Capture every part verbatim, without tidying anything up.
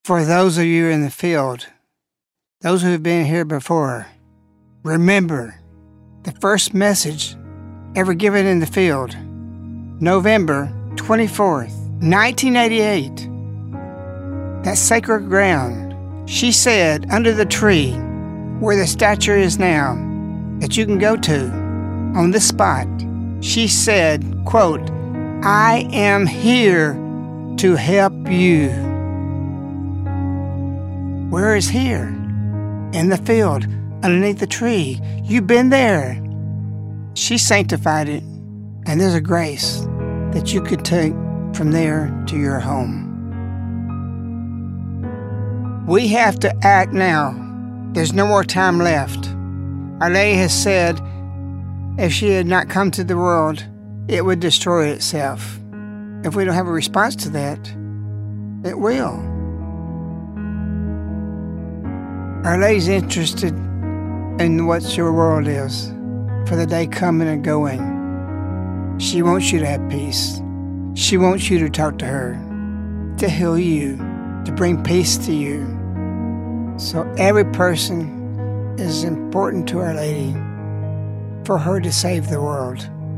For those of you in the field, those who have been here before, remember the first message ever given in the field, November twenty-fourth, nineteen eighty-eight. That sacred ground, she said, under the tree where the statue is now, that you can go to on this spot, she said, quote, "I am here to help you." Where is here? In the field, underneath the tree. You've been there. She sanctified it, and there's a grace that you could take from there to your home. We have to act now. There's no more time left. Our Lady has said, if she had not come to the world, it would destroy itself. If we don't have a response to that, it will. Our Lady's interested in what your world is for the day coming and going. She wants you to have peace. She wants you to talk to her, to heal you, to bring peace to you. So every person is important to Our Lady for her to save the world.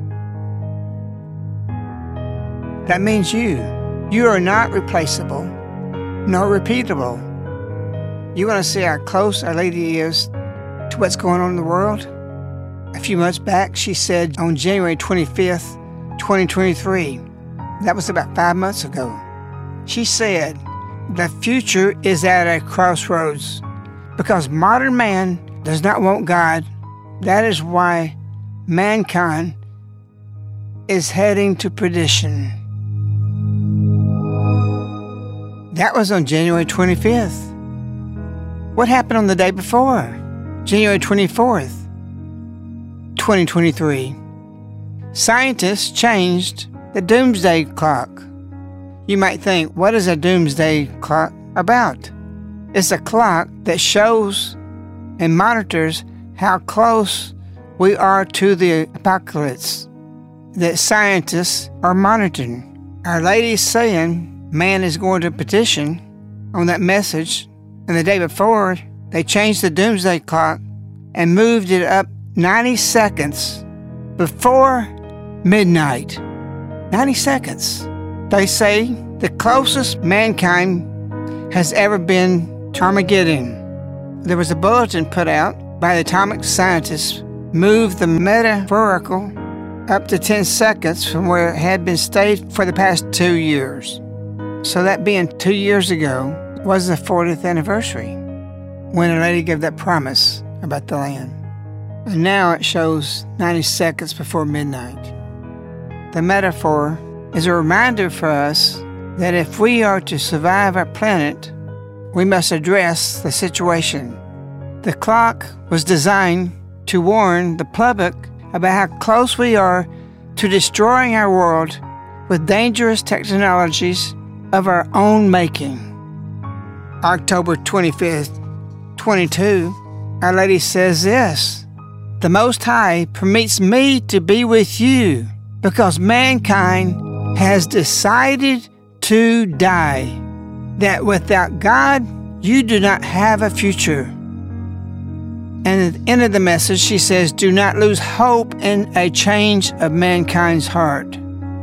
That means you. You are not replaceable, nor repeatable. You want to see how close Our Lady is to what's going on in the world? A few months back, she said on January twenty-fifth, twenty twenty-three, that was about five months ago, she said, the future is at a crossroads because modern man does not want God. That is why mankind is heading to perdition. That was on January twenty-fifth. What happened on the day before? January twenty-fourth, twenty twenty-three. Scientists changed the doomsday clock. You might think, what is a doomsday clock about? It's a clock that shows and monitors how close we are to the apocalypse that scientists are monitoring. Our Lady's saying man is going to petition on that message, and the day before, they changed the doomsday clock and moved it up ninety seconds before midnight. ninety seconds. They say the closest mankind has ever been to Armageddon. There was a bulletin put out by the atomic scientists, moved the metaphorical up to ten seconds from where it had been stayed for the past two years. So that being two years ago was the fortieth anniversary when Our Lady gave that promise about the land. And now it shows ninety seconds before midnight. The metaphor is a reminder for us that if we are to survive our planet, we must address the situation. The clock was designed to warn the public about how close we are to destroying our world with dangerous technologies of our own making. October twenty-fifth, twenty-two, Our Lady says this, "The Most High permits me to be with you because mankind has decided to die, that without God, you do not have a future." And at the end of the message, she says, do not lose hope in a change of mankind's heart.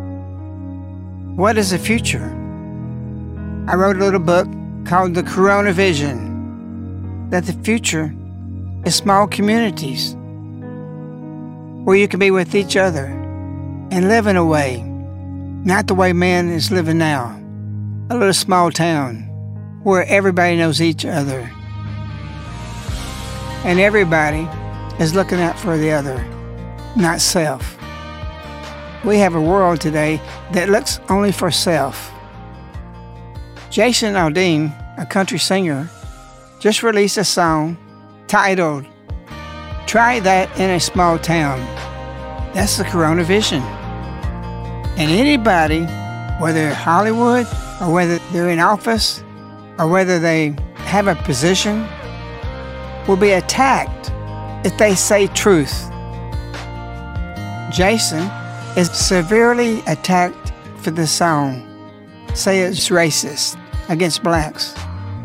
What is the future? I wrote a little book called The Corona Vision, that the future is small communities where you can be with each other and live in a way, not the way man is living now. A little small town where everybody knows each other and everybody is looking out for the other, not self. We have a world today that looks only for self. Jason Aldean, a country singer, just released a song titled, "Try That in a Small Town." That's the Corona Vision. And anybody, whether they're Hollywood or whether they're in office or whether they have a position, will be attacked if they say truth. Jason is severely attacked for the song, say it's racist against blacks.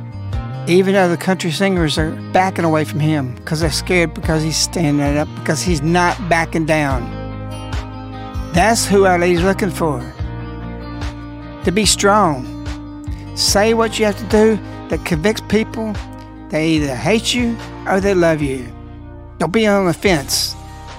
Even though the country singers are backing away from him because they're scared because he's standing up, because he's not backing down. That's who Our Lady's looking for. To be strong. Say what you have to do that convicts people. They either hate you or they love you. Don't be on the fence.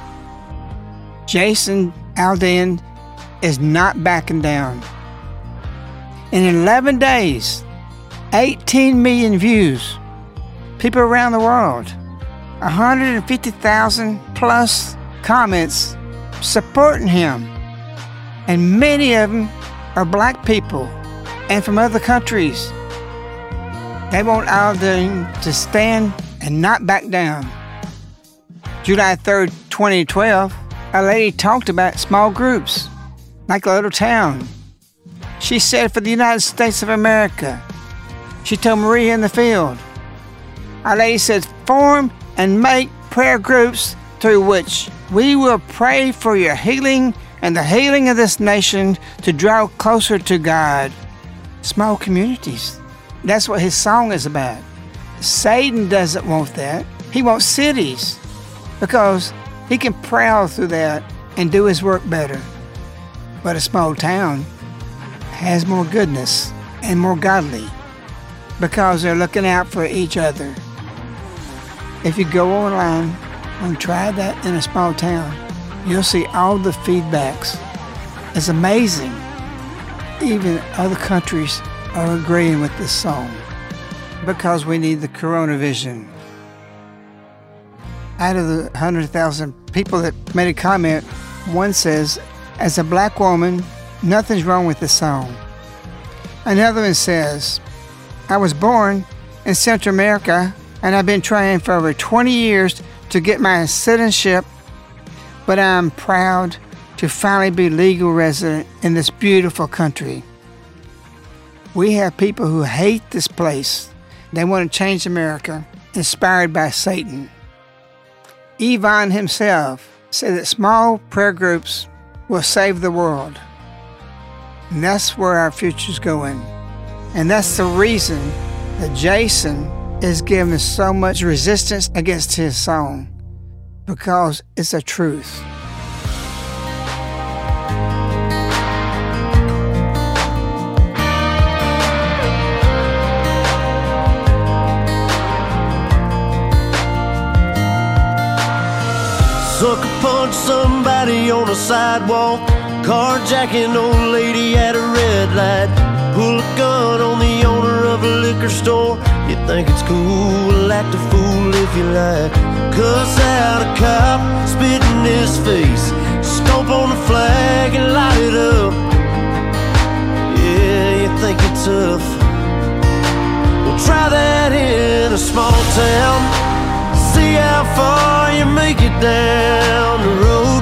Jason Aldean is not backing down. In eleven days, eighteen million views. People around the world. one hundred fifty thousand plus comments supporting him. And many of them are black people and from other countries. They want Aldean to stand and not back down. July third, twenty twelve, Our Lady talked about small groups, like a little town. She said for the United States of America. She told Maria in the field. Our Lady said, form and make prayer groups through which we will pray for your healing and the healing of this nation to draw closer to God. Small communities. That's what his song is about. Satan doesn't want that. He wants cities because he can prowl through that and do his work better. But a small town has more goodness and more godly because they're looking out for each other. If you go online and try that in a small town, you'll see all the feedbacks. It's amazing. Even other countries are agreeing with this song because we need the Corona vision. Out of the one hundred thousand people that made a comment, one says, as a black woman, nothing's wrong with the song. Another one says, I was born in Central America and I've been trying for over twenty years to get my citizenship, but I'm proud to finally be legal resident in this beautiful country. We have people who hate this place. They want to change America, inspired by Satan. Yvonne himself said that small prayer groups will save the world. And that's where our future's going. And that's the reason that Jason is giving so much resistance against his song, because it's the truth. Sucker punch somebody on a sidewalk, carjacking old lady at a red light, pull a gun on the owner of a liquor store. You think it's cool, act a fool if you like, cuss out a cop, spit in his face, stomp on the flag and light it up. Yeah, you think you're tough. Well, try that in a small town. See how far you make it down the road.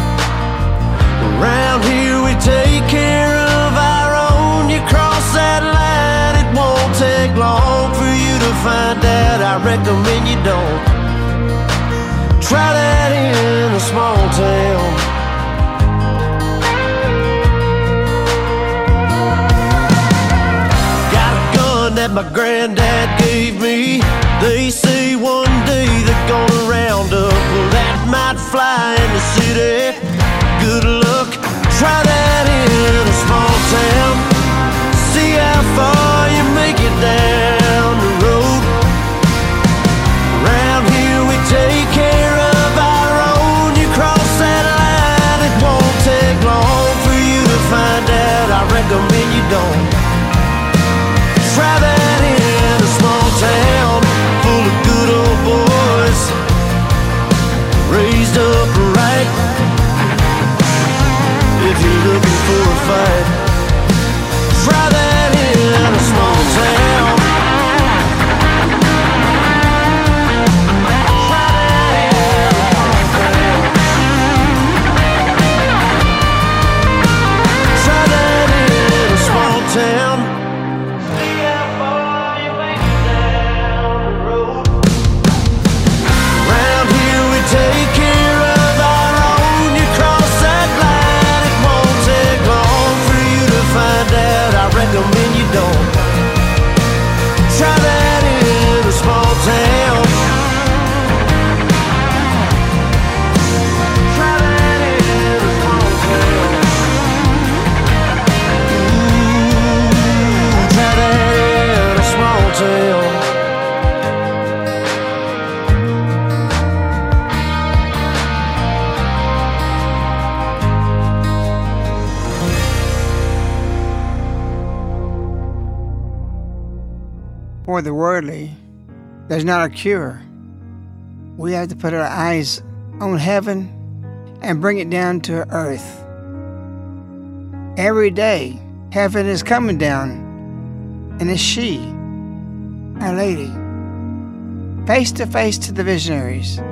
Around here we take care of our own. You cross that line, it won't take long for you to find out. I recommend you don't. Try that in a small town. Got a gun that my granddad gave me. They say one day they're gonna round up. Well, that might fly in the city. Good luck, try that in a small town. See how far you make it down the road. Around here we take care of our own. You cross that line, it won't take long for you to find out. I recommend you don't. Try that in a small town full of good old boys, raised up right. If you're looking for a fight, try that in For the worldly, there's not a cure. We have to put our eyes on heaven and bring it down to earth. Every day, heaven is coming down, and it's she, Our Lady, face to face to the visionaries.